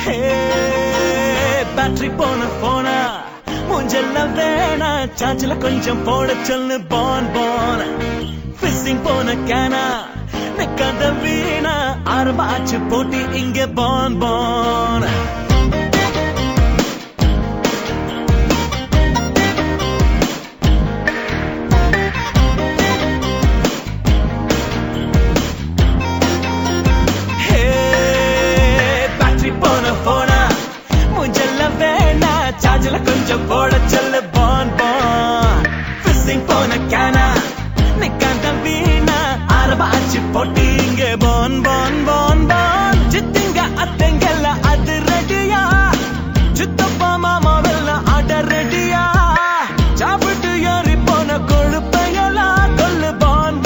battery போன போனா மூஞ்செல்லாம் வேணா சார்ஜில் கொஞ்சம் போட சொல்லு பான் பான் ஃபிஷிங் போன கேனா நிக்காத வீணா ஆரம்பாச்சு போட்டி இங்க பான் பான் சார்ஜில் கொஞ்சம் போட சொல்லு பான் பான் ஃபிஷிங் போன கேனா நிக்காத வீணா ஆரம்பாச்சு போட்டி இங்க பான் பான் பான் பான் சித்திங்க அத்தைங்கெல்லாம் அது ரெடியா சித்தப்பா மாமாவெல்லாம் ஆட ரெடியா சாப்பிட்டு ஏறி போன கொழுப்பையெல்லாம் கொல்லு பான்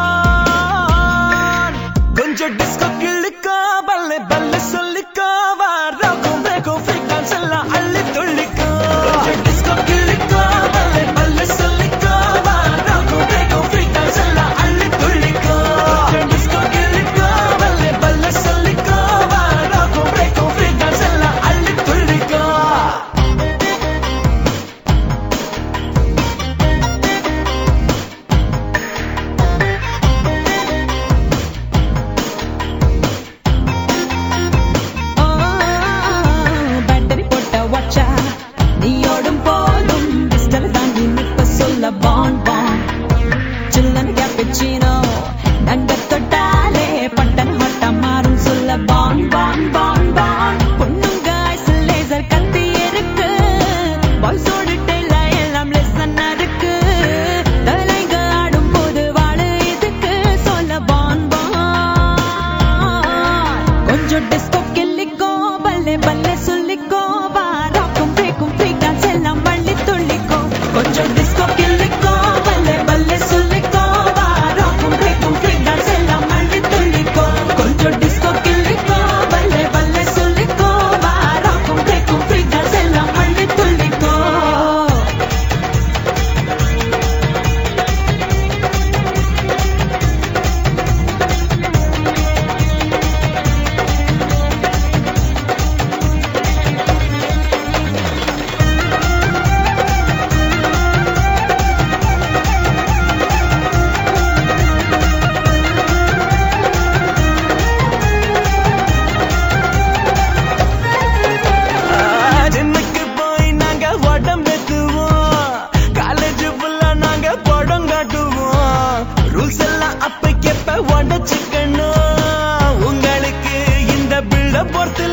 பான் கொஞ்சம் டிஸ்கோ கிள்ளிக்கோ பல்ல பல்ல சொல்லிக்கோ வாரோக்கும் பிரேக்கும் ஃப்ரீ டான்ஸ் எல்லாம் அள்ளி துள்ளிக்கோ டிஸ்கோ கிள்ளிக்கோ பல்ல பல்ல சொல்லிக்கோ வாரோக்கும் பிரேக்கும் ஃப்ரீ டான்ஸ் எல்லாம் அள்ளி துள்ளிக்கோ டிஸ்கோ கிள்ளிக்கோ பல்ல பல்ல சொல்லிக்கோ வாரோக்கும் பிரேக்கும் ஃப்ரீ டான்ஸ் எல்லாம் அள்ளி துள்ளிக்கோ Bon bon chillan cappuccino nanga tottale pattan hotta marum solla bon bon bon bon ponnunga ice laser katti irukku boys odu tella ellam lesson irukku dalainga aadum podu vaadu idukku solla bon bon konjam disco killikko balle balle sollikko va rockum breakum free dance ellam valli tullikko konjam disco killikko balle balle sollikko va rockum breakum free dance ellam valli tullikko konjam disco killikko balle balle sollikko va rockum breakum free dance ellam valli tullikko உங்களுக்கு இந்த பில்ட பொறுத்து